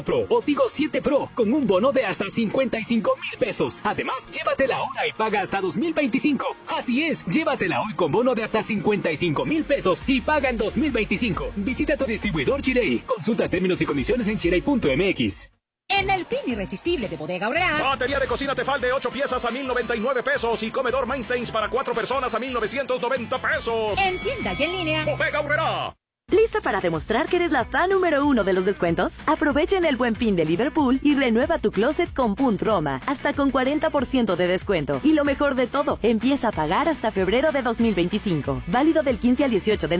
Pro o Tigo 7 Pro con un bono de hasta 55,000 pesos. Además, llévatela ahora y paga hasta 2025. Así es, llévatela hoy con bono de hasta 55,000 pesos y paga en 2025. Visita tu distribuidor Chirey. Consulta términos y condiciones en chirey.mx. En el fin irresistible de Bodega Aurrerá. Batería de cocina Tefal de 8 piezas a 1,099 pesos y comedor Mainstays para 4 personas a 1,990 pesos. En tienda y en línea. Bodega Aurrerá. ¿Lista para demostrar que eres la fan número 1 de los descuentos? Aprovechen el Buen Fin de Liverpool y renueva tu closet con Punt Roma, hasta con 40% de descuento. Y lo mejor de todo, empieza a pagar hasta febrero de 2025. Válido del 15 al 18 de